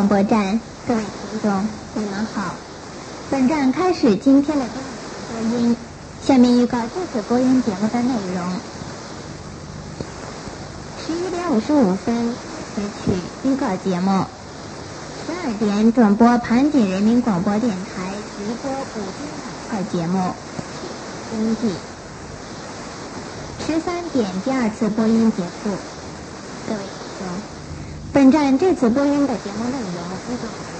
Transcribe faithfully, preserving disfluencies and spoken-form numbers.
广播站，各位听众，你们好。本站开始今天的播音，下面预告这次播音节目的内容。十一点五十五分开始预告节目，十二点转播盘锦人民广播电台直播五金板块节目经济。十三点第二次播音结束。各位听众，本站这次播音的节目内容依照